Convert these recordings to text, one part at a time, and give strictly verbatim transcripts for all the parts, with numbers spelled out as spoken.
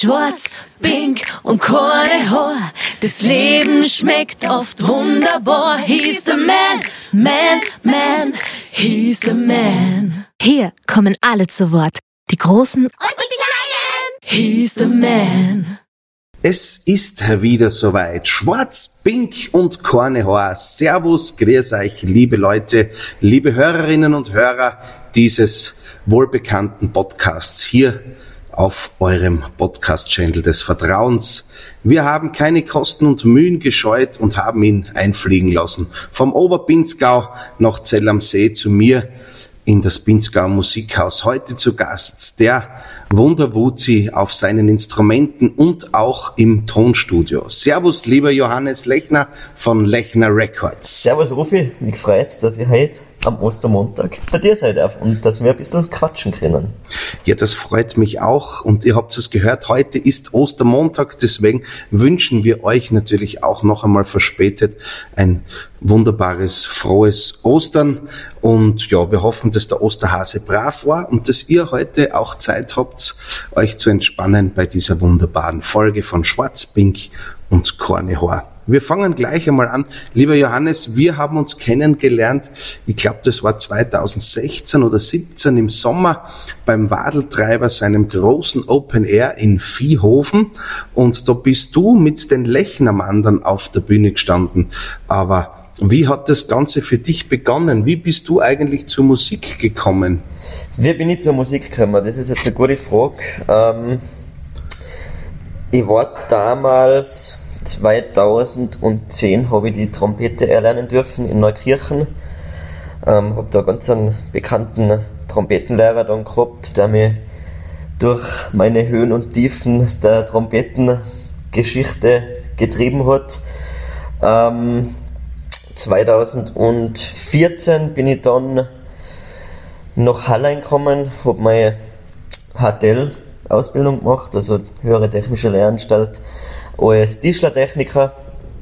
Schwarz, pink und keine Haar. Das Leben schmeckt oft wunderbar. He's the man, man, man. He's the man. Hier kommen alle zu Wort. Die Großen und die Kleinen. He's the man. Es ist wieder soweit. Schwarz, pink und keine Haar. Servus, grüß euch, liebe Leute, liebe Hörerinnen und Hörer dieses wohlbekannten Podcasts hier auf eurem Podcast-Channel des Vertrauens. Wir haben keine Kosten und Mühen gescheut und haben ihn einfliegen lassen. Vom Oberpinzgau nach Zell am See zu mir in das Pinzgau Musikhaus. Heute zu Gast der Wunderwuzi auf seinen Instrumenten und auch im Tonstudio. Servus, lieber Johannes Lechner von Lechner Records. Servus, Rufi. Mich freut's, dass ich heute am Ostermontag bei dir sein darf und dass wir ein bisschen quatschen können. Ja, das freut mich auch und ihr habt es gehört, heute ist Ostermontag, deswegen wünschen wir euch natürlich auch noch einmal verspätet ein wunderbares, frohes Ostern und ja, wir hoffen, dass der Osterhase brav war und dass ihr heute auch Zeit habt, euch zu entspannen bei dieser wunderbaren Folge von Schwarz, Pink und keine Haar. Wir fangen gleich einmal an. Lieber Johannes, wir haben uns kennengelernt, ich glaube, das war zweitausendsechzehn oder siebzehn im Sommer beim Wadeltreiber, seinem großen Open Air in Viehhofen. Und da bist du mit den Lechnermandern auf der Bühne gestanden. Aber wie hat das Ganze für dich begonnen? Wie bist du eigentlich zur Musik gekommen? Wie bin ich zur Musik gekommen? Das ist jetzt eine gute Frage. Ähm, ich war damals... zweitausendzehn habe ich die Trompete erlernen dürfen in Neukirchen. Ähm, habe da ganz einen bekannten Trompetenlehrer dann gehabt, der mich durch meine Höhen und Tiefen der Trompetengeschichte getrieben hat. Ähm, zweitausendvierzehn bin ich dann nach Hallein gekommen, habe meine H T L-Ausbildung gemacht, also Höhere Technische Lehranstalt, als Tischlertechniker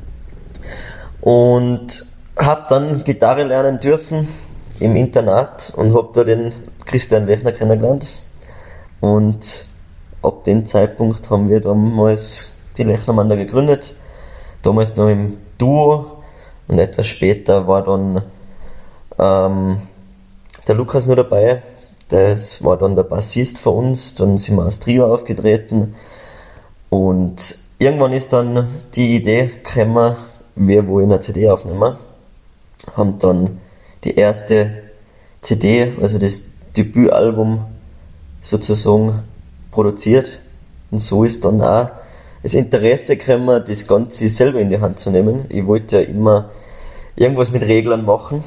und habe dann Gitarre lernen dürfen im Internat und habe da den Christian Lechner kennengelernt und ab dem Zeitpunkt haben wir damals die Lechnermander gegründet, damals noch im Duo und etwas später war dann ähm, der Lukas nur dabei, das war dann der Bassist für uns, dann sind wir als Trio aufgetreten und irgendwann ist dann die Idee gekommen, wir wollen eine C D aufnehmen. Haben dann die erste C D, also das Debütalbum sozusagen produziert. Und so ist dann auch das Interesse gekommen, das Ganze selber in die Hand zu nehmen. Ich wollte ja immer irgendwas mit Reglern machen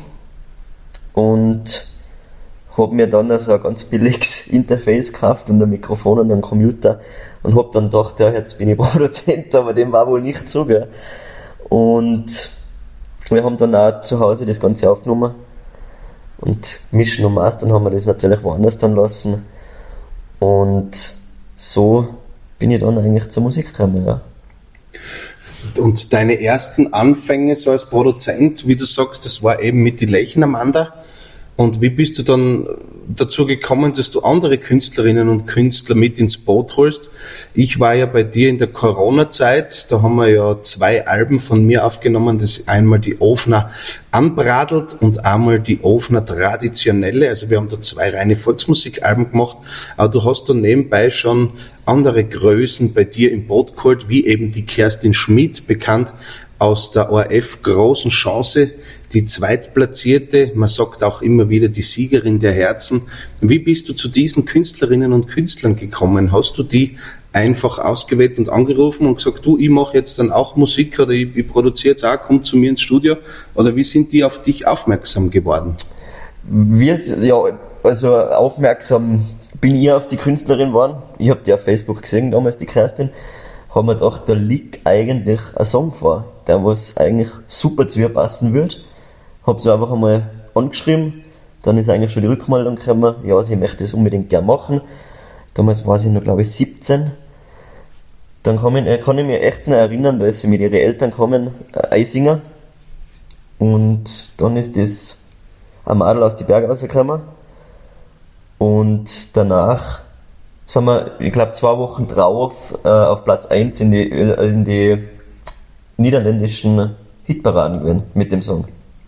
und habe mir dann also ein ganz billiges Interface gekauft und ein Mikrofon und einen Computer und habe dann gedacht, ja, jetzt bin ich Produzent, aber dem war wohl nicht so, gell. Und wir haben dann auch zu Hause das Ganze aufgenommen und mischen und mastern haben wir das natürlich woanders dann lassen und so bin ich dann eigentlich zur Musik gekommen, ja. Und deine ersten Anfänge so als Produzent, wie du sagst, das war eben mit die Lechnermander. Und wie bist du dann dazu gekommen, dass du andere Künstlerinnen und Künstler mit ins Boot holst? Ich war ja bei dir in der Corona-Zeit, da haben wir ja zwei Alben von mir aufgenommen, das ist einmal die Ofner Anbradelt und einmal die Ofner Traditionelle, also wir haben da zwei reine Volksmusikalben gemacht, aber du hast da nebenbei schon andere Größen bei dir im Boot geholt, wie eben die Kerstin Schmidt, bekannt aus der O R F Großen Chance, die Zweitplatzierte, man sagt auch immer wieder die Siegerin der Herzen. Wie bist du zu diesen Künstlerinnen und Künstlern gekommen? Hast du die einfach ausgewählt und angerufen und gesagt, du, ich mache jetzt dann auch Musik oder ich, ich produziere jetzt auch, komm zu mir ins Studio? Oder wie sind die auf dich aufmerksam geworden? Wir, ja, also aufmerksam bin ich auf die Künstlerin geworden. Ich habe die auf Facebook gesehen, damals die Kerstin. Haben wir gedacht, da liegt eigentlich ein Song vor, der was eigentlich super zu ihr passen würde. Hab sie einfach einmal angeschrieben, dann ist eigentlich schon die Rückmeldung gekommen, ja, sie möchte das unbedingt gerne machen. Damals war sie noch, glaube ich, siebzehn. Dann kann ich, kann ich mich echt noch erinnern, da ist sie mit ihren Eltern gekommen, äh, Eisinger. Und dann ist das ein Madel aus die Berge rausgekommen. Und danach sind wir, ich glaube, zwei Wochen drauf äh, auf Platz eins in die, äh, in die niederländischen Hitparaden gewesen mit dem Song.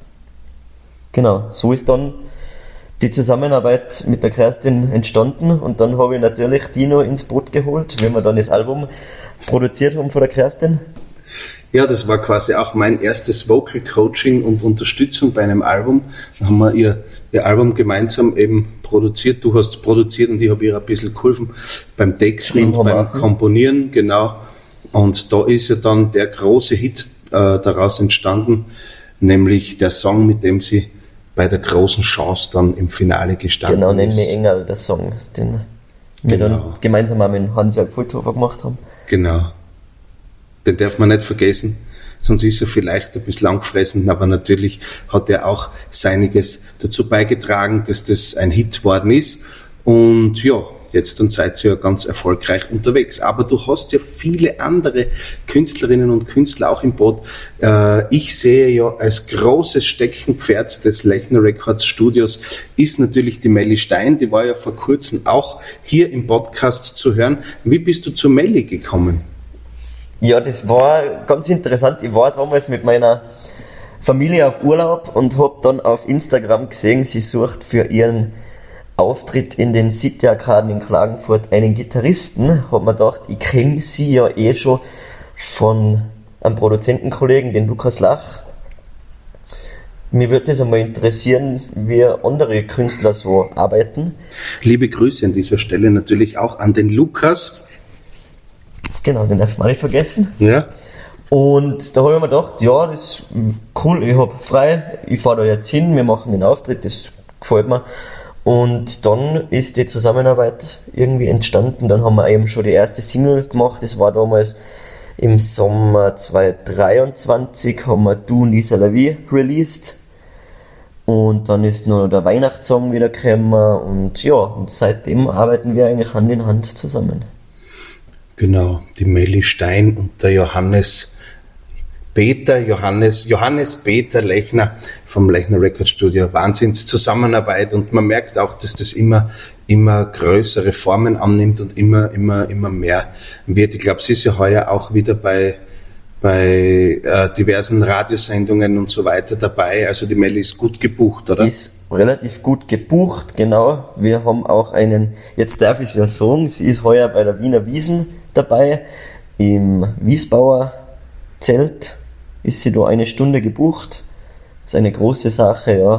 Genau, so ist dann die Zusammenarbeit mit der Kerstin entstanden und dann habe ich natürlich Dino ins Boot geholt, wenn wir dann das Album produziert haben von der Kerstin. Ja, das war quasi auch mein erstes Vocal Coaching und Unterstützung bei einem Album. Da haben wir ihr, ihr Album gemeinsam eben produziert. Du hast es produziert und ich habe ihr ein bisschen geholfen beim Texten und beim Komponieren, genau. Und da ist ja dann der große Hit äh, daraus entstanden, nämlich der Song, mit dem sie bei der großen Chance dann im Finale gestanden genau, ist. Genau, Nenn mich Engel, der Song, den wir genau. dann gemeinsam auch mit Hans-Jörg Fulthofer gemacht haben. Genau. Den darf man nicht vergessen, sonst ist er vielleicht ein bisschen langgefressen, aber natürlich hat er auch seiniges dazu beigetragen, dass das ein Hit worden ist. Und ja, jetzt dann seid ihr ja ganz erfolgreich unterwegs. Aber du hast ja viele andere Künstlerinnen und Künstler auch im Boot. Ich sehe ja als großes Steckenpferd des Lechner Records Studios ist natürlich die Melli Stein. Die war ja vor kurzem auch hier im Podcast zu hören. Wie bist du zu Melli gekommen? Ja, das war ganz interessant. Ich war damals mit meiner Familie auf Urlaub und habe dann auf Instagram gesehen, sie sucht für ihren Auftritt in den City-Arkaden in Klagenfurt einen Gitarristen. Hab mir gedacht, ich kenne sie ja eh schon von einem Produzentenkollegen, den Lukas Lach. Mir würde das einmal interessieren, wie andere Künstler so arbeiten. Liebe Grüße an dieser Stelle natürlich auch an den Lukas. Genau, den darf man nicht vergessen. Ja. Und da habe ich mir gedacht, ja, das ist cool, ich habe frei, ich fahre da jetzt hin, wir machen den Auftritt, das gefällt mir. Und dann ist die Zusammenarbeit irgendwie entstanden, dann haben wir eben schon die erste Single gemacht, das war damals im Sommer zweitausenddreiundzwanzig, haben wir Du Lisa la Vie released. Und dann ist noch der Weihnachtssong wieder gekommen und ja, und seitdem arbeiten wir eigentlich Hand in Hand zusammen. Genau, die Melli Stein und der Johannes Peter, Johannes, Johannes Peter Lechner vom Lechner Record Studio. Wahnsinns Zusammenarbeit und man merkt auch, dass das immer, immer größere Formen annimmt und immer, immer, immer mehr wird. Ich glaube, sie ist ja heuer auch wieder bei, bei äh, diversen Radiosendungen und so weiter dabei. Also die Melli ist gut gebucht, oder? Ist relativ gut gebucht, genau. Wir haben auch einen, jetzt darf ich es ja sagen, sie ist heuer bei der Wiener Wiesn dabei. Im Wiesbauer Zelt ist sie da eine Stunde gebucht. Das ist eine große Sache, ja.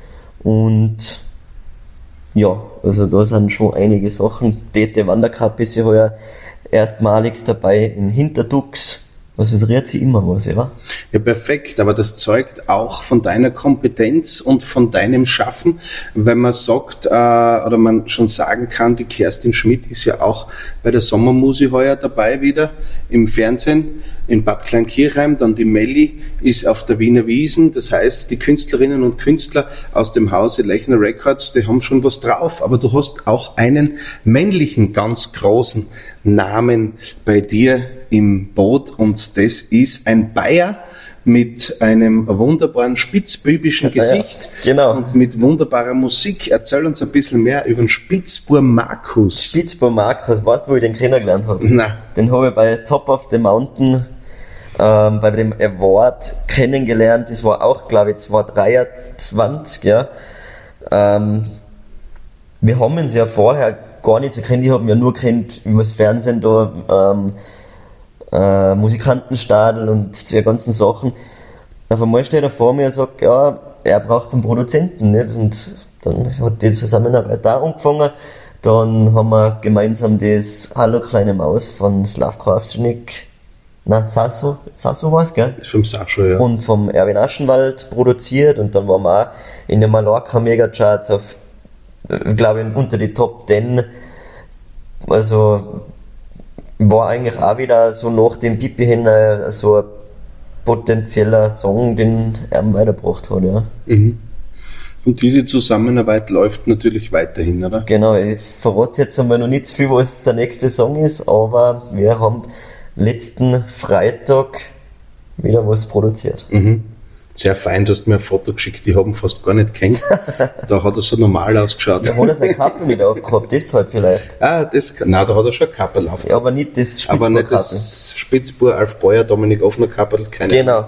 Und ja, also da sind schon einige Sachen. Tete Wandercup ist sie heuer erstmalig dabei in Hinterdux. Also es rührt sich immer was, ja? Ja, perfekt, aber das zeugt auch von deiner Kompetenz und von deinem Schaffen, wenn man sagt, äh, oder man schon sagen kann, die Kerstin Schmidt ist ja auch bei der Sommermusi heuer dabei wieder im Fernsehen in Bad Kleinkirchheim, dann die Melli ist auf der Wiener Wiesn, das heißt, die Künstlerinnen und Künstler aus dem Hause Lechner Records, die haben schon was drauf, aber du hast auch einen männlichen, ganz großen Namen bei dir im Boot und das ist ein Bayer mit einem wunderbaren spitzbübischen Gesicht ja, genau. und mit wunderbarer Musik. Erzähl uns ein bisschen mehr über den Spitzbur Markus. Spitzbur Markus, weißt du, wo ich den kennengelernt habe? Nein. Den habe ich bei Top of the Mountain ähm, bei dem Award kennengelernt. Das war auch, glaube ich, zweitausenddreiundzwanzig, ja. Ähm, wir haben uns ja vorher gar nicht so kennt, ich habe ihn ja nur kennt über das Fernsehen da, ähm, äh, Musikantenstadel und die ganzen Sachen. Auf einmal steht er vor mir und sagt, ja, er braucht einen Produzenten, nicht? Und dann hat die Zusammenarbeit da angefangen. Dann haben wir gemeinsam das Hallo kleine Maus von Slavko Avsenik, na, Sasso, Sasso war es, gell? Ist vom Sascho, ja. Und vom Erwin Aschenwald produziert und dann waren wir auch in den Mallorca Megacharts auf, glaube ich, unter die Top zehn. Also war eigentlich auch wieder so nach dem Pipi hin äh, so ein potenzieller Song, den er weitergebracht hat, ja. Mhm. Und diese Zusammenarbeit läuft natürlich weiterhin, oder? Genau, ich verrate jetzt einmal noch nicht zu viel, was der nächste Song ist, aber wir haben letzten Freitag wieder was produziert. Mhm. Sehr fein, du hast mir ein Foto geschickt, die haben fast gar nicht kennt. Da hat er so normal ausgeschaut. Da hat er seine Kappe mit aufgehabt, deshalb vielleicht. Ah, das, nein, da hat er schon eine Kappe aufgehabt. Ja, aber nicht das Spitzbohr. Aber nicht das Spitzbohr, Alf Beuer, Dominik Offner Kappel, keine Genau.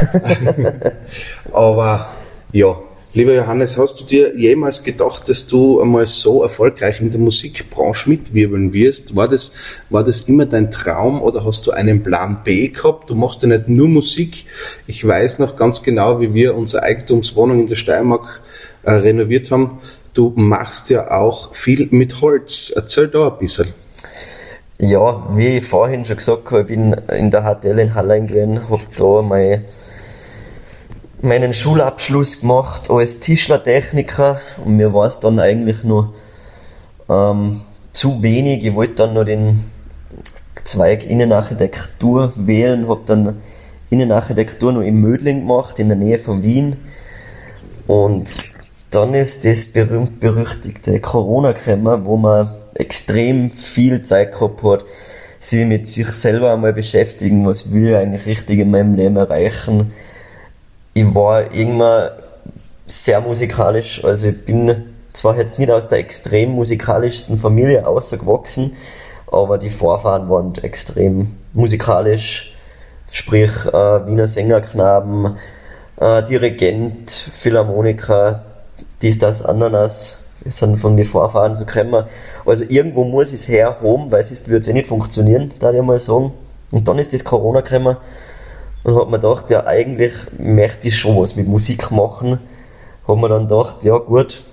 Aber, ja. Lieber Johannes, hast du dir jemals gedacht, dass du einmal so erfolgreich in der Musikbranche mitwirbeln wirst? War das, war das immer dein Traum oder hast du einen Plan B gehabt? Du machst ja nicht nur Musik. Ich weiß noch ganz genau, wie wir unsere Eigentumswohnung in der Steiermark äh, renoviert haben. Du machst ja auch viel mit Holz. Erzähl da ein bisschen. Ja, wie ich vorhin schon gesagt habe, ich bin in der H T L in Hallein gewesen, habe da meine meinen Schulabschluss gemacht als Tischlertechniker und mir war es dann eigentlich nur ähm, zu wenig. Ich wollte dann noch den Zweig Innenarchitektur wählen, habe dann Innenarchitektur noch in Mödling gemacht, in der Nähe von Wien, und dann ist das berühmt-berüchtigte Corona gekommen, wo man extrem viel Zeit gehabt hat, sich mit sich selber einmal beschäftigen, was will ich eigentlich richtig in meinem Leben erreichen. Ich war irgendwann sehr musikalisch, also ich bin zwar jetzt nicht aus der extrem musikalischsten Familie ausgewachsen, aber die Vorfahren waren extrem musikalisch, sprich äh, Wiener Sängerknaben, äh, Dirigent, Philharmoniker, dies, das, Ananas, sind von den Vorfahren so gekommen. Also irgendwo muss ich es herhaben, weil sonst würde es eh nicht funktionieren, da ich mal sagen. Und dann ist das Corona gekommen. Und hat mir gedacht, ja, eigentlich möchte ich schon was mit Musik machen. Hat mir dann gedacht, ja gut,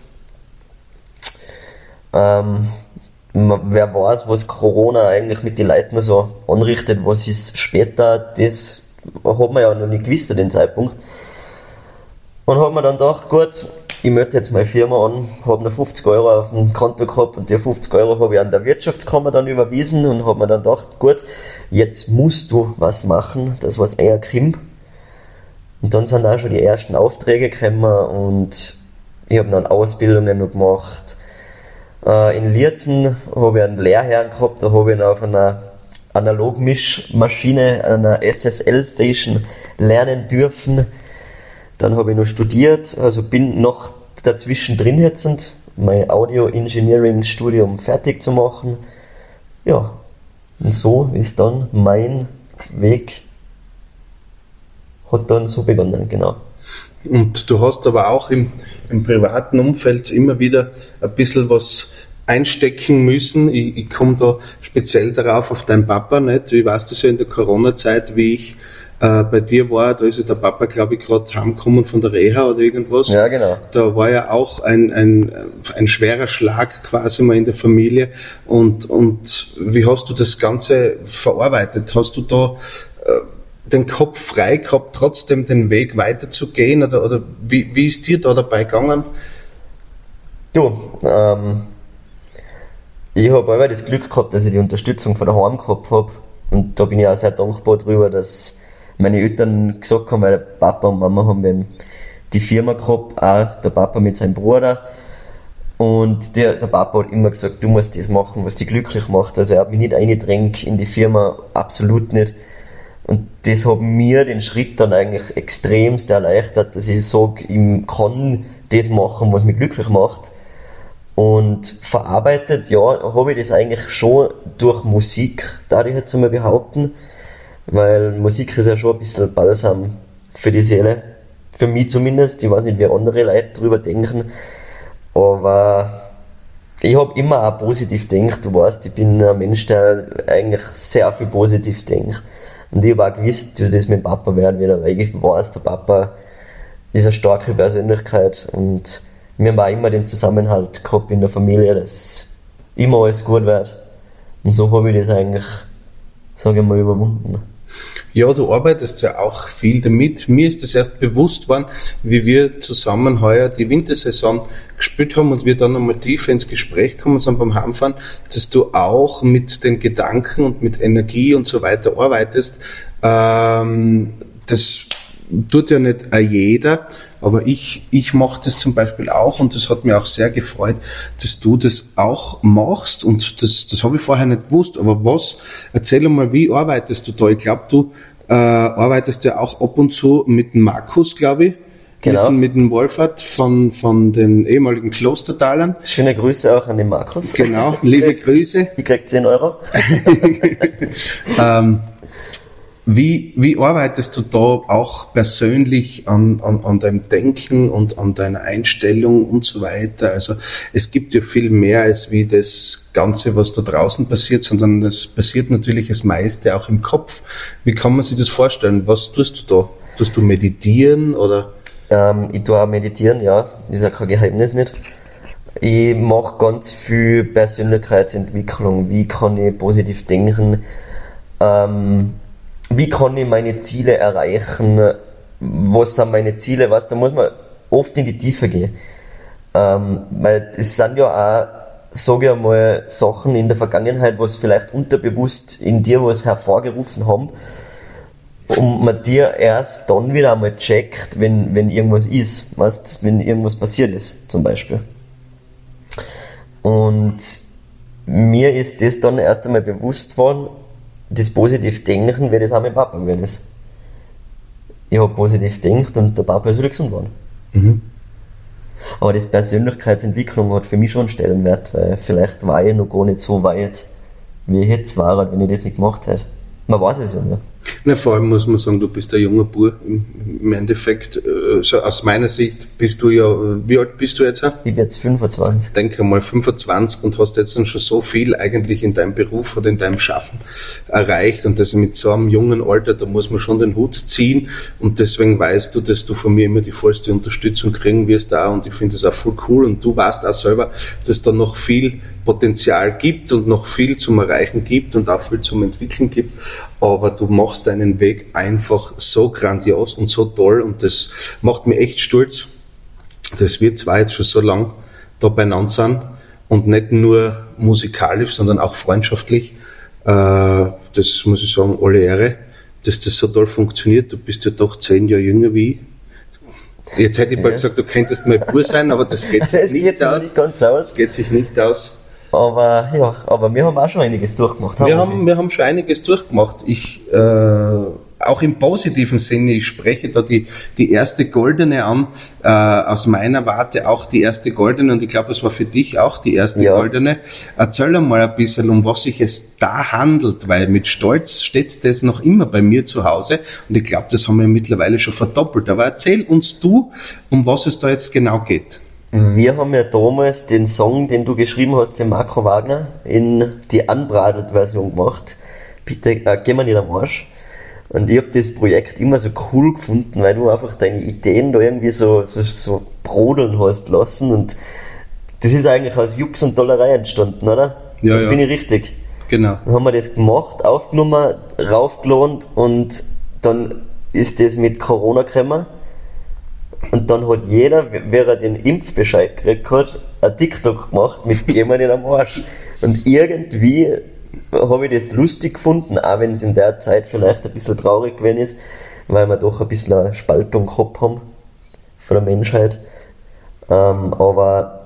ähm, wer weiß, was Corona eigentlich mit den Leuten so anrichtet, was ist später, das hat man ja noch nicht gewusst an dem Zeitpunkt. Und hat mir dann gedacht, gut, ich melde jetzt meine Firma an, habe noch fünfzig Euro auf dem Konto gehabt und die fünfzig Euro habe ich an der Wirtschaftskammer dann überwiesen und habe mir dann gedacht, gut, jetzt musst du was machen, das was eher kommt. Und dann sind auch schon die ersten Aufträge gekommen und ich habe dann Ausbildungen noch gemacht. Äh, in Liezen habe ich einen Lehrherrn gehabt, da habe ich noch auf einer Analogmischmaschine, einer S S L-Station lernen dürfen. Dann habe ich noch studiert, also bin noch dazwischen drin jetzt, mein Audio-Engineering-Studium fertig zu machen. Ja, und so ist dann mein Weg, hat dann so begonnen, genau. Und du hast aber auch im, im privaten Umfeld immer wieder ein bisschen was einstecken müssen. Ich, ich komme da speziell darauf auf deinen Papa, nicht? Ich weiß das ja in der Corona-Zeit, wie ich Äh, bei dir war, da ist ja der Papa, glaube ich, gerade heimgekommen von der Reha oder irgendwas. Ja, genau. Da war ja auch ein, ein, ein schwerer Schlag quasi mal in der Familie. Und, und wie hast du das Ganze verarbeitet? Hast du da äh, den Kopf frei gehabt, trotzdem den Weg weiterzugehen? Oder, oder wie, wie ist dir da dabei gegangen? Du, ähm, ich habe aber das Glück gehabt, dass ich die Unterstützung von daheim gehabt habe. Und da bin ich auch sehr dankbar drüber, dass meine Eltern gesagt haben, weil Papa und Mama haben eben die Firma gehabt, auch der Papa mit seinem Bruder. Und der, der Papa hat immer gesagt, du musst das machen, was dich glücklich macht. Also er hat mich nicht eingedrängt in die Firma, absolut nicht. Und das hat mir den Schritt dann eigentlich extremst erleichtert, dass ich sage, ich kann das machen, was mich glücklich macht. Und verarbeitet, ja, habe ich das eigentlich schon durch Musik, darf ich jetzt einmal behaupten. Weil Musik ist ja schon ein bisschen Balsam für die Seele. Für mich zumindest. Ich weiß nicht, wie andere Leute darüber denken. Aber ich habe immer auch positiv gedacht. Du weißt, ich bin ein Mensch, der eigentlich sehr viel positiv denkt. Und ich habe auch gewusst, dass das mit dem Papa werden wird, weil ich weiß, der Papa ist eine starke Persönlichkeit. Und wir haben auch immer den Zusammenhalt gehabt in der Familie, dass immer alles gut wird. Und so habe ich das eigentlich, sage ich mal, überwunden. Ja, du arbeitest ja auch viel damit. Mir ist das erst bewusst worden, wie wir zusammen heuer die Wintersaison gespielt haben und wir dann einmal tiefer ins Gespräch kommen sind beim Heimfahren, dass du auch mit den Gedanken und mit Energie und so weiter arbeitest. Ähm, das tut ja nicht jeder. aber ich, ich mache das zum Beispiel auch und das hat mir auch sehr gefreut, dass du das auch machst und das, das habe ich vorher nicht gewusst, aber was, erzähl mal, wie arbeitest du da? Ich glaube, du äh, arbeitest ja auch ab und zu mit dem Markus, glaube ich. Genau. Mit, mit dem Wolfert von, von den ehemaligen Klostertalern. Schöne Grüße auch an den Markus. Genau, liebe Grüße. Ich krieg zehn Euro. ähm, wie, wie arbeitest du da auch persönlich an, an, an deinem Denken und an deiner Einstellung und so weiter? Also es gibt ja viel mehr als wie das Ganze, was da draußen passiert, sondern es passiert natürlich das meiste auch im Kopf. Wie kann man sich das vorstellen? Was tust du da? Tust du meditieren oder? Ähm, ich tue auch meditieren, ja. Das ist ja kein Geheimnis nicht. Ich mache ganz viel Persönlichkeitsentwicklung. Wie kann ich positiv denken? Ähm, wie kann ich meine Ziele erreichen? Was sind meine Ziele? Was, da muss man oft in die Tiefe gehen. Ähm, weil es sind ja auch, sage ich einmal, Sachen in der Vergangenheit, was vielleicht unterbewusst in dir was hervorgerufen haben. Und man dir erst dann wieder einmal checkt, wenn, wenn irgendwas ist, weißt, wenn irgendwas passiert ist, zum Beispiel. Und mir ist das dann erst einmal bewusst worden, das positiv Denken, wie das auch mein Papa gewesen ist. Ich habe positiv gedacht und der Papa ist wieder gesund geworden. Mhm. Aber das Persönlichkeitsentwicklung hat für mich schon einen Stellenwert, weil vielleicht war ich noch gar nicht so weit, wie ich jetzt war, wenn ich das nicht gemacht hätte. Man weiß es ja nicht. Na, vor allem muss man sagen, du bist ein junger Bub im Endeffekt. So aus meiner Sicht bist du ja, wie alt bist du jetzt? Ich bin jetzt fünfundzwanzig. Ich denke mal fünfundzwanzig und hast jetzt dann schon so viel eigentlich in deinem Beruf oder in deinem Schaffen erreicht und das mit so einem jungen Alter, da muss man schon den Hut ziehen und deswegen weißt du, dass du von mir immer die vollste Unterstützung kriegen wirst da und ich finde das auch voll cool und du weißt auch selber, dass da noch viel Potenzial gibt und noch viel zum Erreichen gibt und auch viel zum Entwickeln gibt, aber du machst deinen Weg einfach so grandios und so toll und das macht mich echt stolz, dass wir zwei jetzt schon so lang da beieinander sind und nicht nur musikalisch, sondern auch freundschaftlich. Äh, das muss ich sagen, alle Ehre, dass das so toll funktioniert. Du bist ja doch zehn Jahre jünger wie ich. Jetzt hätte ich bald ja gesagt, du könntest mein Bruder sein, aber das geht sich das nicht geht aus. Nicht ganz aus. Das geht sich nicht aus. Aber ja, aber wir haben auch schon einiges durchgemacht. Haben wir, haben, wir haben schon einiges durchgemacht. Ich, äh, auch im positiven Sinne, ich spreche da die, die erste Goldene an, äh, aus meiner Warte auch die erste Goldene und ich glaube, das war für dich auch die erste ja. Goldene. Erzähl mal ein bisschen, um was sich es da handelt, weil mit Stolz steht das noch immer bei mir zu Hause und ich glaube, das haben wir mittlerweile schon verdoppelt. Aber erzähl uns du, um was es da jetzt genau geht. Wir haben ja damals den Song, den du geschrieben hast für Marco Wagner, in die Unbridled-Version gemacht. Bitte, äh, geh mal nicht am Arsch. Und ich habe das Projekt immer so cool gefunden, weil du einfach deine Ideen da irgendwie so, so, so brodeln hast lassen. Und das ist eigentlich aus Jux und Dollerei entstanden, oder? Ja, da ja. Bin ich richtig? Genau. Dann haben wir das gemacht, aufgenommen, raufgelohnt und dann ist das mit Corona gekommen. Und dann hat jeder, wer er den Impfbescheid gekriegt hat, ein TikTok gemacht mit Geh mal nicht am Arsch. Und irgendwie habe ich das lustig gefunden, auch wenn es in der Zeit vielleicht ein bisschen traurig gewesen ist, weil wir doch ein bisschen eine Spaltung gehabt haben von der Menschheit. Ähm, aber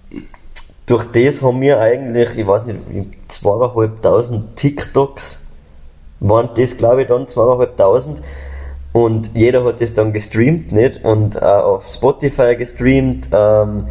durch das haben wir eigentlich, ich weiß nicht, zweieinhalbtausend TikToks waren das, glaube ich, dann zweieinhalbtausend. Und jeder hat das dann gestreamt, nicht? Und auch auf Spotify gestreamt, ähm,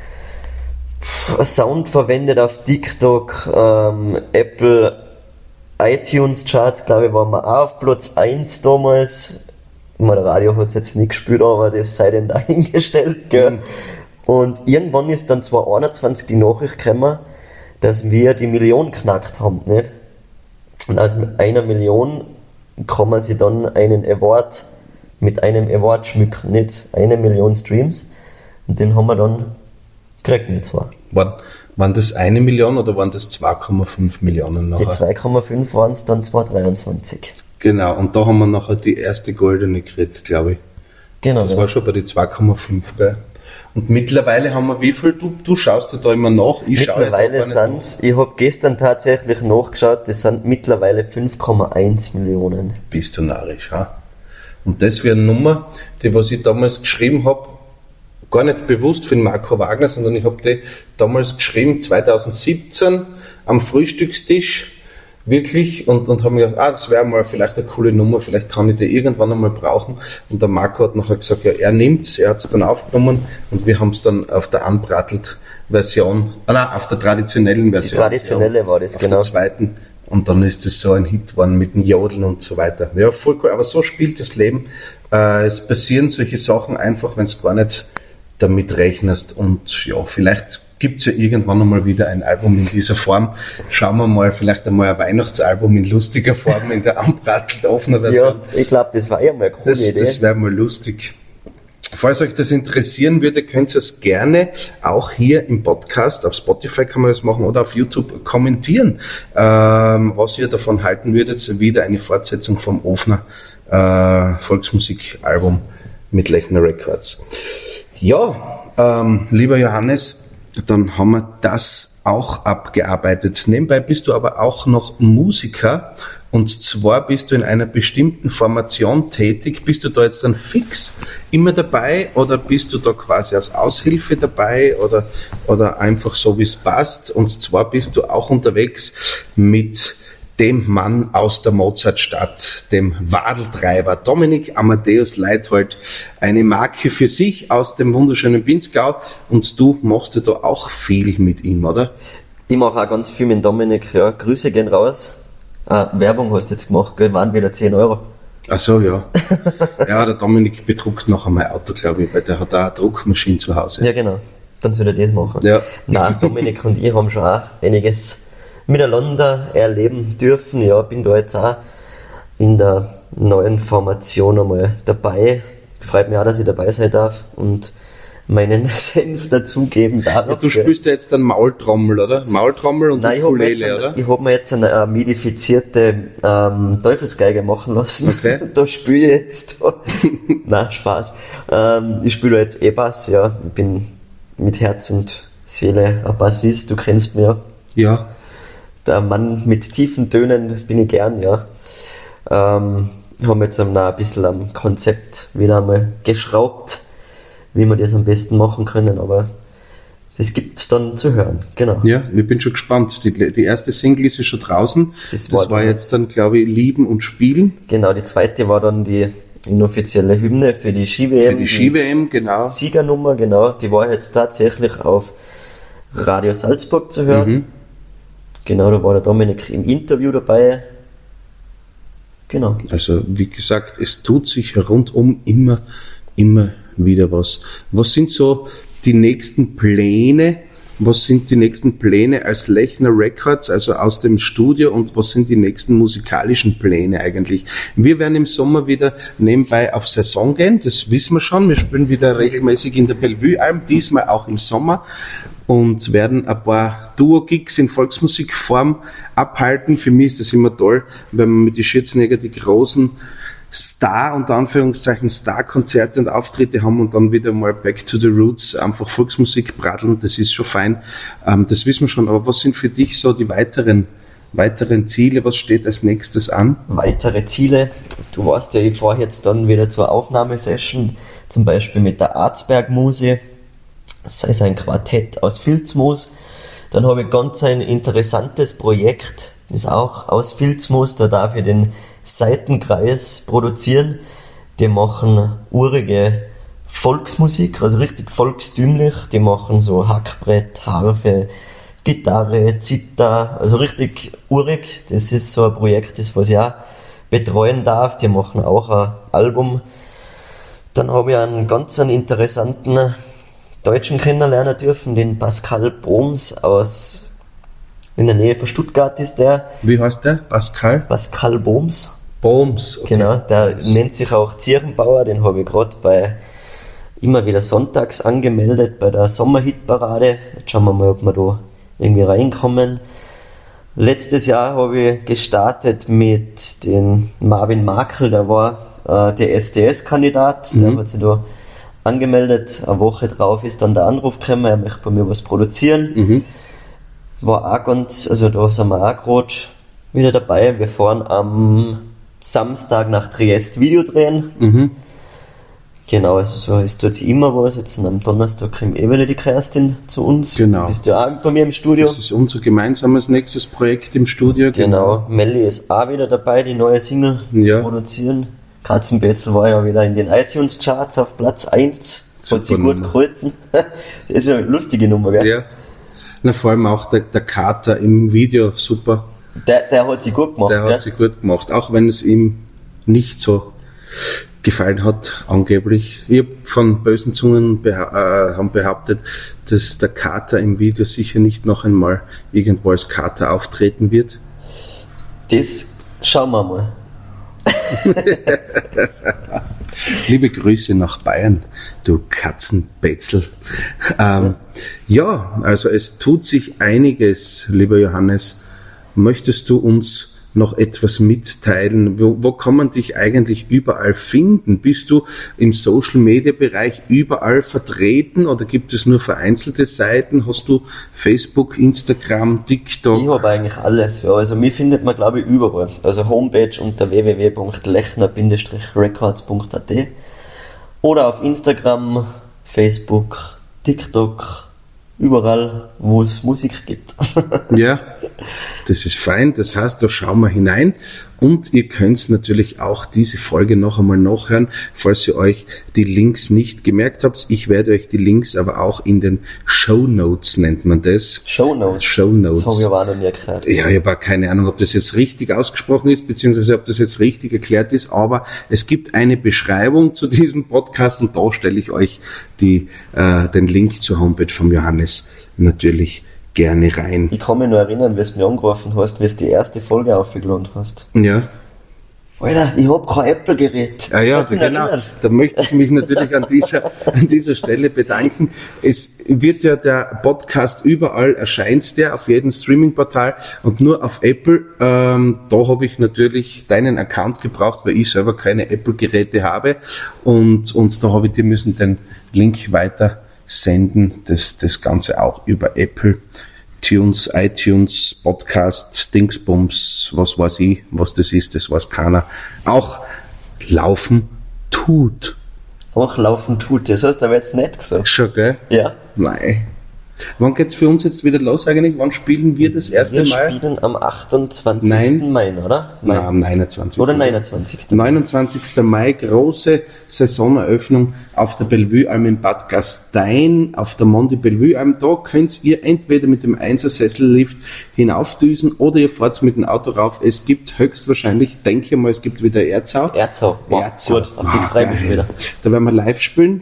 Sound verwendet auf TikTok, ähm, Apple iTunes Charts, glaube ich, waren wir auch auf Platz eins damals. Mein Radio hat es jetzt nicht gespielt, aber das sei denn dahingestellt, gell? Mhm. Und irgendwann ist dann zwanzig einundzwanzig die Nachricht gekommen, dass wir die Million knackt haben, nicht? Und aus einer Million kann man sich dann einen Award mit einem Award schmücken, nicht? Eine Million Streams. Und den haben wir dann gekriegt mit zwei. Waren, waren das eine Million oder waren das zwei Komma fünf Millionen nachher? Die zwei Komma fünf waren es dann zweitausenddreiundzwanzig. Genau, und da haben wir nachher die erste Goldene gekriegt, glaube ich. Genau. Das ja. war schon bei die zwei Komma fünf, gell? Und mittlerweile haben wir wie viel? Du, du schaust ja da immer nach. Ich mittlerweile sind es, ich habe gestern tatsächlich nachgeschaut, das sind mittlerweile fünf Komma eins Millionen. Bist du narrisch, ha? Und das wäre eine Nummer, die was ich damals geschrieben habe, gar nicht bewusst für den Marco Wagner, sondern ich habe die damals geschrieben, zwanzig siebzehn, am Frühstückstisch, wirklich, und, und habe mir gedacht, ah, das wäre mal vielleicht eine coole Nummer, vielleicht kann ich die irgendwann einmal brauchen. Und der Marco hat nachher gesagt, ja, er nimmt's, er hat's dann aufgenommen und wir haben es dann auf der Unbratelt-Version, ah, nein, auf der traditionellen Version. Die traditionelle war das, auf genau. Der zweiten. Und dann ist das so ein Hit geworden mit dem Jodeln und so weiter. Ja, voll cool, aber so spielt das Leben. Äh, es passieren solche Sachen einfach, wenn es gar nicht damit rechnest, und ja, vielleicht gibt's ja irgendwann einmal wieder ein Album in dieser Form. Schauen wir mal, vielleicht einmal ein Weihnachtsalbum in lustiger Form, in der anbrattelt offener Version. Ja, ich glaube, das war ja mal eine coole das, Idee. Das wäre mal lustig. Falls euch das interessieren würde, könnt ihr es gerne auch hier im Podcast, auf Spotify kann man das machen, oder auf YouTube kommentieren, ähm, was ihr davon halten würdet, wieder eine Fortsetzung vom Ofner äh, Volksmusikalbum mit Lechner Records. Ja, ähm, lieber Johannes, dann haben wir das auch abgearbeitet. Nebenbei bist du aber auch noch Musiker, und zwar bist du in einer bestimmten Formation tätig. Bist du da jetzt dann fix immer dabei, oder bist du da quasi als Aushilfe dabei, oder, oder einfach so, wie es passt? Und zwar bist du auch unterwegs mit dem Mann aus der Mozartstadt, dem Wadeltreiber Dominik Amadeus Leithold, eine Marke für sich aus dem wunderschönen Pinzgau, und du machst ja da auch viel mit ihm, oder? Ich mache auch ganz viel mit Dominik, ja. Grüße gehen raus. Ah, Werbung hast du jetzt gemacht, gell? Waren wieder zehn Euro. Ach so, ja. Ja, der Dominik bedruckt nachher mein Auto, glaube ich, weil der hat auch eine Druckmaschine zu Hause. Ja, genau. Dann soll er das machen. Ja. Nein, Dominik und ich haben schon auch einiges miteinander erleben dürfen. Ja, bin da jetzt auch in der neuen Formation einmal dabei. Freut mich auch, dass ich dabei sein darf und meinen Senf dazugeben darf. Ja, du spielst ja jetzt dann Maultrommel, oder? Maultrommel und Nein, Ukulele, oder? Ich habe mir jetzt eine, eine modifizierte ähm, Teufelsgeige machen lassen. Okay. Da spiele ich jetzt. Nein, Spaß. Ähm, ich spiele jetzt E-Bass, ja. Ich bin mit Herz und Seele ein Bassist, du kennst mich ja. Ja. Der Mann mit tiefen Tönen, das bin ich gern, ja. Ähm, haben jetzt noch ein bisschen am Konzept wieder einmal geschraubt, wie wir das am besten machen können, aber das gibt's dann zu hören, genau. Ja, ich bin schon gespannt. Die, die erste Single ist ja schon draußen. Das, das war, war jetzt dann, glaube ich, Lieben und Spielen. Genau, die zweite war dann die inoffizielle Hymne für die Ski-W M. Für die Ski-W M, genau. Siegernummer, genau. Die war jetzt tatsächlich auf Radio Salzburg zu hören. Mhm. Genau, da war der Dominik im Interview dabei. Genau. Also, wie gesagt, es tut sich rundum immer, immer wieder was. Was sind so die nächsten Pläne? Was sind die nächsten Pläne als Lechner Records, also aus dem Studio, und was sind die nächsten musikalischen Pläne eigentlich? Wir werden im Sommer wieder nebenbei auf Saison gehen, das wissen wir schon. Wir spielen wieder regelmäßig in der Bellevue-Alm, diesmal auch im Sommer, und werden ein paar Duo-Gigs in Volksmusikform abhalten. Für mich ist das immer toll, wenn man mit den Schürzenegger die großen Star, unter Anführungszeichen Star-Konzerte und Auftritte haben und dann wieder mal back to the roots, einfach Volksmusik braddeln, das ist schon fein, ähm, das wissen wir schon, aber was sind für dich so die weiteren, weiteren Ziele, was steht als nächstes an? Weitere Ziele, du weißt ja, ich fahre jetzt dann wieder zur Aufnahmesession, zum Beispiel mit der Arzberg-Muse, das ist ein Quartett aus Vilsmoos, dann habe ich ganz ein interessantes Projekt, das auch aus Vilsmoos, da darf ich den Seitenkreis produzieren. Die machen urige Volksmusik, also richtig volkstümlich. Die machen so Hackbrett, Harfe, Gitarre, Zither, also richtig urig. Das ist so ein Projekt, das was ich auch betreuen darf. Die machen auch ein Album. Dann habe ich einen ganz einen interessanten Deutschen kennenlernen dürfen, den Pascal Bohms aus, in der Nähe von Stuttgart ist der. Wie heißt der? Pascal? Pascal Bohms. Bohms, okay. Genau, der Bohms. Nennt sich auch Zierenbauer, den habe ich gerade bei immer wieder sonntags angemeldet bei der Sommerhitparade. Jetzt schauen wir mal, ob wir da irgendwie reinkommen. Letztes Jahr habe ich gestartet mit dem Marvin Makel, der war äh, der S D S-Kandidat, mhm. Der hat sich da angemeldet. Eine Woche drauf ist dann der Anruf gekommen, er möchte bei mir was produzieren. Mhm. War auch ganz, also da sind wir auch gerade wieder dabei. Wir fahren am Samstag nach Triest Video drehen. Mhm. Genau, also so, es tut sich immer was. Jetzt am Donnerstag kommt eh wieder die Kerstin zu uns. Genau. Du bist ja auch bei mir im Studio. Das ist unser gemeinsames nächstes Projekt im Studio. Genau, Melli ist auch wieder dabei, die neue Single Ja. zu produzieren. Katzenbetzel war ja wieder in den iTunes-Charts auf Platz eins. Hat sich gut Nummer. gehalten. Das ist ja eine lustige Nummer, gell? Ja. Na, vor allem auch der, der Kater im Video, super. Der, der hat sich gut gemacht, Der gell? hat sich gut gemacht, auch wenn es ihm nicht so gefallen hat, angeblich. Ich hab von bösen Zungen beha- äh, haben behauptet, dass der Kater im Video sicher nicht noch einmal irgendwo als Kater auftreten wird. Das schauen wir mal. Liebe Grüße nach Bayern, du Katzenbetzel. Ähm, ja, also es tut sich einiges, lieber Johannes. Möchtest du uns noch etwas mitteilen? Wo, wo kann man dich eigentlich überall finden? Bist du im Social-Media-Bereich überall vertreten oder gibt es nur vereinzelte Seiten? Hast du Facebook, Instagram, TikTok? Ich habe eigentlich alles, ja. Also mich findet man, glaube ich, überall. Also Homepage unter w w w punkt lechner records punkt a t oder auf Instagram, Facebook, TikTok, überall, wo es Musik gibt. Ja, das ist fein. Das heißt, da schauen wir hinein. Und ihr könnt natürlich auch diese Folge noch einmal nachhören, falls ihr euch die Links nicht gemerkt habt. Ich werde euch die Links aber auch in den Shownotes, nennt man das. Shownotes. Shownotes. Das habe ich aber auch noch nie gehört. Ja, ich habe auch keine Ahnung, ob das jetzt richtig ausgesprochen ist, beziehungsweise ob das jetzt richtig erklärt ist, aber es gibt eine Beschreibung zu diesem Podcast und da stelle ich euch die, äh, den Link zur Homepage vom Johannes natürlich gerne rein. Ich kann mich nur erinnern, wie du mich angerufen hast, wie du die erste Folge aufgeladen hast. Ja. Alter, ich hab kein Apple-Gerät. Ja, ja, Kannst du dich genau. erinnern? Da möchte ich mich natürlich an dieser, an dieser Stelle bedanken. Es wird ja der Podcast überall, erscheint der auf jedem Streaming-Portal und nur auf Apple. Ähm, da habe ich natürlich deinen Account gebraucht, weil ich selber keine Apple-Geräte habe und, und da habe ich dir müssen den Link weiter senden, das, das Ganze auch über Apple Tunes, iTunes, Podcast, Dingsbums, was weiß ich, was das ist, das weiß keiner, auch laufen tut. Auch laufen tut, das hast du aber jetzt nicht gesagt. Schon, gell? Ja. Nein. Wann geht's für uns jetzt wieder los eigentlich? Wann spielen wir das erste Wir Mal? spielen am achtundzwanzigsten Nein. Mai, oder? Nein, am neunundzwanzigsten Oder neunundzwanzigsten neunundzwanzigsten Mai, große Saisoneröffnung auf der Bellevue-Alm in Bad Gastein, auf der Mondi Bellevue-Alm. Da könnt ihr entweder mit dem Einser-Sessellift hinaufdüsen oder ihr fahrt mit dem Auto rauf. Es gibt höchstwahrscheinlich, denke ich mal, es gibt wieder Erzau. Erzau. Wow, Erzau. gut, auf den Ah, freue ich mich geil. wieder. Da werden wir live spielen.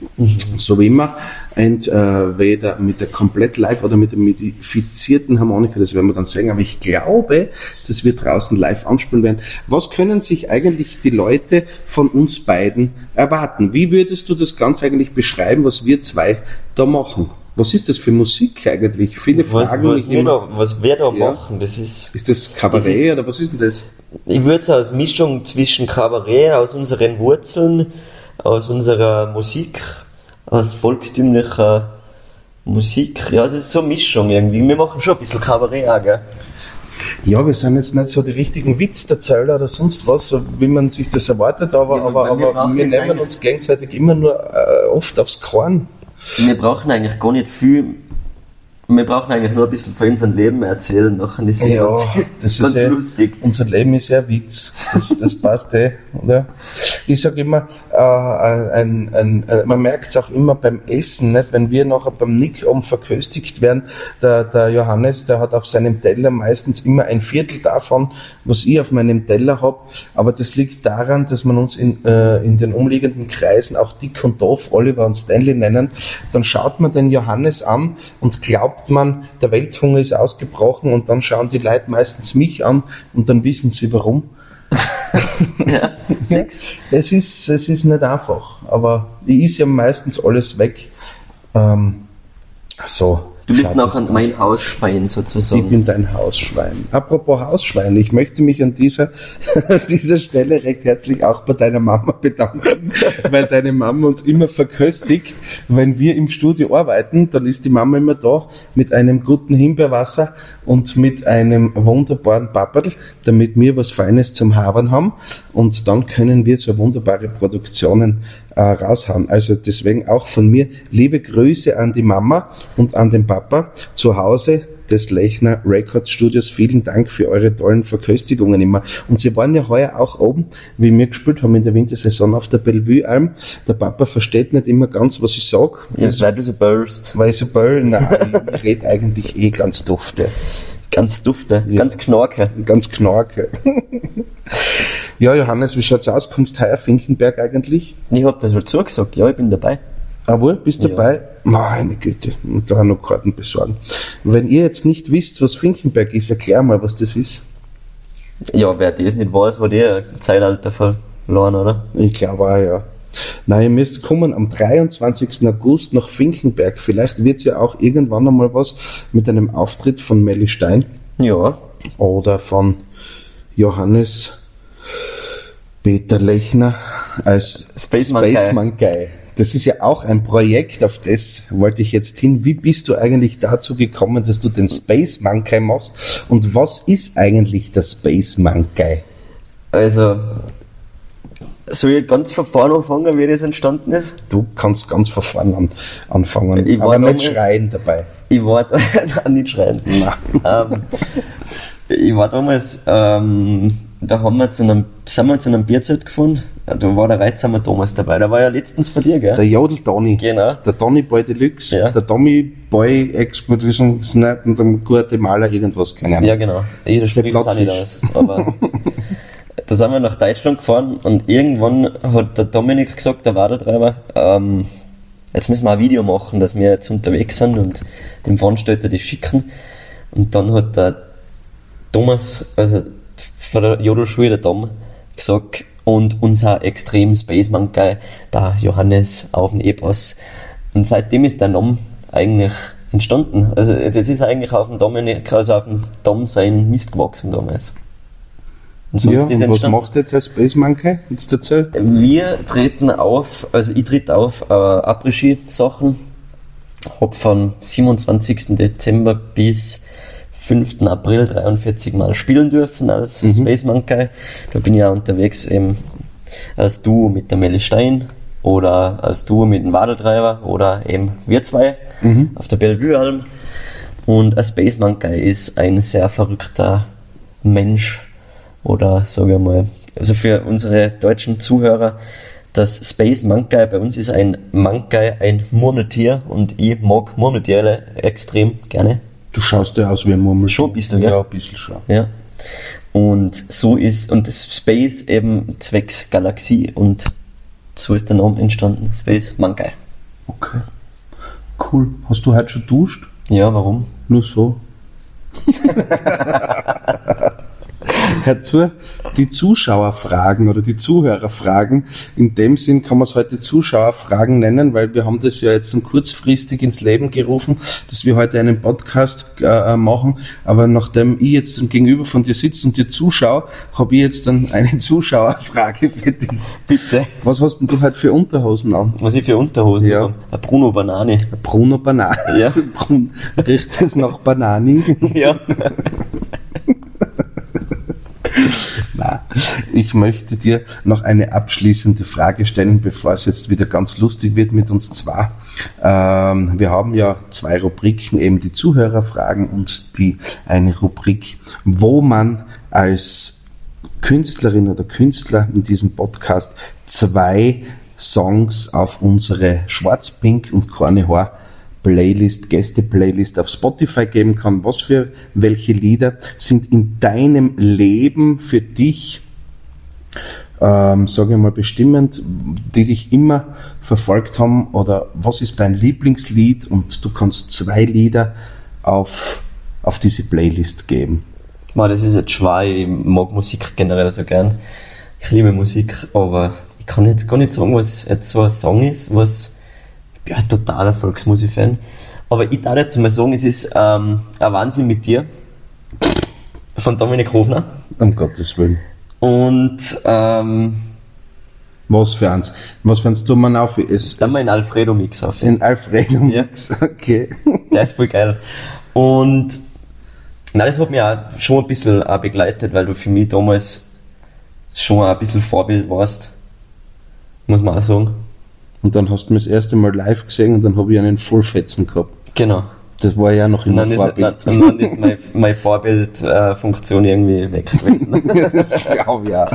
So wie immer. Und äh, weder mit der komplett live oder mit der modifizierten Harmonika, das werden wir dann sehen, aber ich glaube, dass wir draußen live anspielen werden. Was können sich eigentlich die Leute von uns beiden erwarten? Wie würdest du das Ganze eigentlich beschreiben, was wir zwei da machen? Was ist das für Musik eigentlich? Viele Was, fragen was, mich wir immer. da, was wir da Ja. machen, das ist, Ist das Kabarett Das ist- oder was ist denn das? ich würde es als Mischung zwischen Kabarett, aus unseren Wurzeln, aus unserer Musik, aus volkstümlicher Musik, ja, es ist so eine Mischung irgendwie. Wir machen schon ein bisschen Kabarett auch, gell? Ja, wir sind jetzt nicht so die richtigen Witzerzähler oder sonst was, so wie man sich das erwartet, aber, Ja, aber, weil wir aber brauchen wir jetzt nehmen eigentlich- uns gegenseitig immer nur äh, oft aufs Korn. Wir brauchen eigentlich gar nicht viel, wir brauchen eigentlich nur ein bisschen von unserem Leben erzählen, nachher ist es Ja, ganz, das ganz ist ja, lustig. unser Leben ist ja ein Witz. Das, das passt eh, oder? Ich sage immer, äh, ein, ein, ein, man merkt es auch immer beim Essen, nicht? Wenn wir nachher beim Nick oben verköstigt werden, der, der Johannes, der hat auf seinem Teller meistens immer ein Viertel davon, was ich auf meinem Teller habe. Aber das liegt daran, dass man uns in, äh, in den umliegenden Kreisen auch Dick und Doof, Oliver und Stanley nennen. Dann schaut man den Johannes an und glaubt man, der Welthunger ist ausgebrochen und dann schauen die Leute meistens mich an und dann wissen sie warum. Ja, siehst Es ist, es ist nicht einfach, aber ich is ja meistens alles weg. Ähm, so, Du bist schaut nachher das mein Ganze aus. Hausschwein sozusagen. Ich bin dein Hausschwein. Apropos Hausschwein, ich möchte mich an dieser, an dieser Stelle recht herzlich auch bei deiner Mama bedanken, weil deine Mama uns immer verköstigt. Wenn wir im Studio arbeiten, dann ist die Mama immer da mit einem guten Himbeerwasser und mit einem wunderbaren Papperl, damit wir was Feines zum Habern haben. Und dann können wir so wunderbare Produktionen äh, raushauen. Also deswegen auch von mir liebe Grüße an die Mama und an den Papa zu Hause des Lechner Records Studios. Vielen Dank für eure tollen Verköstigungen immer. Und sie waren ja heuer auch oben, wie wir gespielt haben in der Wintersaison auf der Bellevue-Alm. Der Papa versteht nicht immer ganz, was ich sag. Ja, weil du so burst. Weil ich so burst? Nein, ich, ich rede eigentlich eh ganz dufte. Ganz dufte, Ja. ganz knorke. Ganz knorke. Ja, Johannes, wie schaut's aus? Kommst du heuer Finkenberg eigentlich? Ich hab da schon zugesagt, ja, ich bin dabei. Aber bist du Ja. dabei? Meine Güte, und da noch Karten besorgen. Wenn ihr jetzt nicht wisst, was Finkenberg ist, erklär mal, was das ist. Ja, wer das nicht weiß, war der Zeitalter verloren, oder? Ich glaube auch, ja. Nein, ihr müsst kommen am dreiundzwanzigsten August nach Finkenberg. Vielleicht wird's ja auch irgendwann einmal was mit einem Auftritt von Melly Stein Ja. oder von Johannes Peter Lechner als Spaceman Guy. Spaceman Guy. Das ist ja auch ein Projekt, auf das wollte ich jetzt hin. Wie bist du eigentlich dazu gekommen, dass du den Space Monkey machst? Und was ist eigentlich der Space Monkey? Also, soll ich ganz von vorne anfangen, wie das entstanden ist? Du kannst ganz von vorn an, anfangen, Ich war aber nicht damals- schreien dabei. Ich war da, nein, nicht schreien. ähm, ich war damals, ähm, da haben wir zu einem, sind wir zu einem Bierzelt gefahren. Ja, da war der Reizsamer Thomas dabei. Der war ja letztens bei dir, gell? Der Jodel Donny. Genau. Der Donny Boy Deluxe. Ja. Der Tommy Boy Expedition Snap und dann Guatemala irgendwas, keine Ahnung. Ja, genau. Ich das Sepp spricht auch nicht Blattfisch. aus. Aber da sind wir nach Deutschland gefahren und irgendwann hat der Dominik gesagt, der Wadeltreiber, ähm, jetzt müssen wir ein Video machen, dass wir jetzt unterwegs sind und dem Veranstalter das schicken. Und dann hat der Thomas, also von der Jodelschule, der Tom, gesagt, und unser extrem Space Monkey, der Johannes auf dem E-Pass. Und seitdem ist der Name eigentlich entstanden. Also das ist eigentlich auf dem Dominik, also auf dem Tom sein Mist gewachsen damals. Und so Ja, ist das und was entstanden. machst du jetzt als Space Monkey? Jetzt erzähl. Wir treten auf, also ich trete auf äh, Après-Ski-Sachen, hab vom siebenundzwanzigsten Dezember bis fünften April dreiundvierzig Mal spielen dürfen als Mhm. Space Monkey. Da bin ich ja unterwegs eben als Duo mit der Melly Stein oder als Duo mit dem Wadeltreiber oder eben wir zwei Mhm. auf der Bellevue-Alm. Und ein Space Monkey ist ein sehr verrückter Mensch oder sage ich mal, also für unsere deutschen Zuhörer, das Space Monkey bei uns ist ein Monkey, ein Murmeltier und ich mag Murmeltiere extrem gerne. Du schaust ja aus wie ein Murmeltier. Schon ein bisschen, ja. Ja, ein bisschen schon. Ja. Und so ist, und das Space eben zwecks Galaxie und so ist der Name entstanden, Space Monkey. Okay. Cool. Hast du heute schon duscht? Ja, warum? Nur so. Hör zu, die Zuschauerfragen oder die Zuhörerfragen, in dem Sinn kann man es heute Zuschauerfragen nennen, weil wir haben das ja jetzt so kurzfristig ins Leben gerufen, dass wir heute einen Podcast äh, machen, aber nachdem ich jetzt dann gegenüber von dir sitze und dir zuschaue, habe ich jetzt dann eine Zuschauerfrage für dich. Bitte. Was hast denn du heute für Unterhosen an? Was ich für Unterhosen Ja. habe? Ein Bruno Banane. Bruno Banane. Ja. Brun- Riecht es nach Banani? Ja. Nein. Ich möchte dir noch eine abschließende Frage stellen, bevor es jetzt wieder ganz lustig wird mit uns zwei. Ähm, wir haben ja zwei Rubriken, eben die Zuhörerfragen und die eine Rubrik, wo man als Künstlerin oder Künstler in diesem Podcast zwei Songs auf unsere Schwarz-Pink und Korne Haar Playlist, Gäste-Playlist auf Spotify geben kann. Was für welche Lieder sind in deinem Leben für dich, ähm, sage ich mal, bestimmend, die dich immer verfolgt haben, oder was ist dein Lieblingslied, und du kannst zwei Lieder auf, auf diese Playlist geben. Man, das ist jetzt schwer, ich mag Musik generell so gern. Ich liebe Musik, aber ich kann jetzt gar nicht sagen, was jetzt so ein Song ist, was, ich bin ein totaler Volksmusik-Fan, Aber ich darf jetzt mal sagen, es ist ähm, ein Wahnsinn mit dir. Von Dominik Hofner. Um Gottes Willen. Und ähm, Was für eins? Was für eins tun wir auf? Es, dann mal einen Alfredo-Mix auf. ein Alfredo-Mix, ja. Okay. Der ist voll geil. Und nein, das hat mich auch schon ein bisschen auch begleitet, weil du für mich damals schon ein bisschen Vorbild warst. Muss man auch sagen. Und dann hast du mich das erste Mal live gesehen und dann habe ich einen Vollfetzen gehabt. Genau. Das war ja noch immer und dann Vorbild. Ist, und dann ist meine, meine Vorbildfunktion äh, irgendwie weg gewesen. Das glaube ich auch.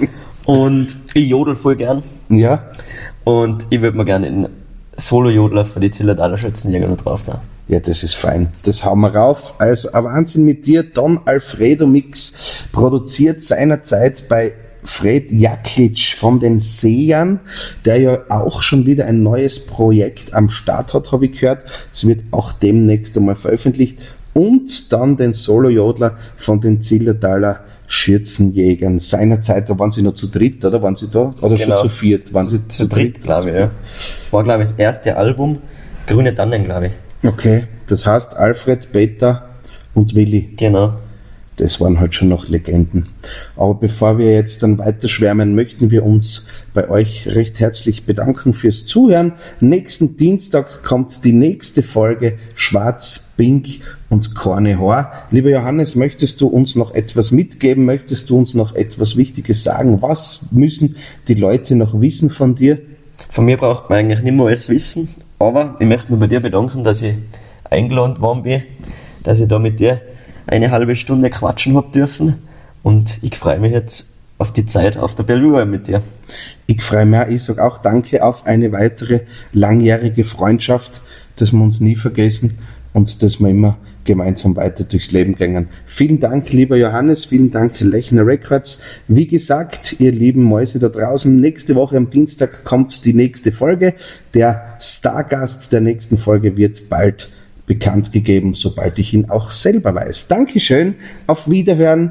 Und ich jodel voll gern. Ja. Und ich würde mir gerne einen Solo-Jodler für die Zillertaler Schützen irgendwo drauf da. Ja, das ist fein. Das hauen wir rauf. Also, ein Wahnsinn mit dir. Don Alfredo Mix, produziert seinerzeit bei Fred Jaklic von den Sejern, der ja auch schon wieder ein neues Projekt am Start hat, habe ich gehört. Es wird auch demnächst einmal veröffentlicht. Und dann den Solo-Jodler von den Zillertaler Schürzenjägern. Seinerzeit, da waren sie noch zu dritt, oder? Waren sie da? Oder genau. schon zu viert? Waren zu, sie zu, zu dritt, dritt glaube ich, ja. Das war, glaube ich, das erste Album. Grüne Tannen, glaube ich. Okay, das heißt Alfred, Peter und Willi. Genau. Das waren halt schon noch Legenden. Aber bevor wir jetzt dann weiter schwärmen, möchten wir uns bei euch recht herzlich bedanken fürs Zuhören. Nächsten Dienstag kommt die nächste Folge Schwarz, Pink und Kornehohr. Lieber Johannes, möchtest du uns noch etwas mitgeben? Möchtest du uns noch etwas Wichtiges sagen? Was müssen die Leute noch wissen von dir? Von mir braucht man eigentlich nicht mehr alles wissen, aber ich möchte mich bei dir bedanken, dass ich eingeladen worden bin, dass ich da mit dir eine halbe Stunde quatschen hab dürfen und ich freue mich jetzt auf die Zeit auf der Bellevue mit dir. Ich freue mich auch, ich sage auch danke auf eine weitere langjährige Freundschaft, dass wir uns nie vergessen und dass wir immer gemeinsam weiter durchs Leben gehen. Vielen Dank, lieber Johannes, vielen Dank, Lechner Records. Wie gesagt, ihr lieben Mäuse da draußen, nächste Woche am Dienstag kommt die nächste Folge. Der Stargast der nächsten Folge wird bald bekannt gegeben, sobald ich ihn auch selber weiß. Dankeschön, auf Wiederhören,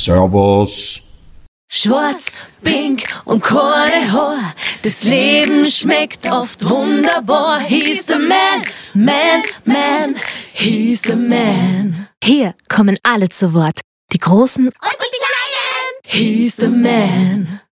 Servus. Schwarz, Pink und Kornehohr, das Leben schmeckt oft wunderbar. He's the man, man, man, he's the man. Hier kommen alle zu Wort, die Großen Und die Kleinen. He's the man.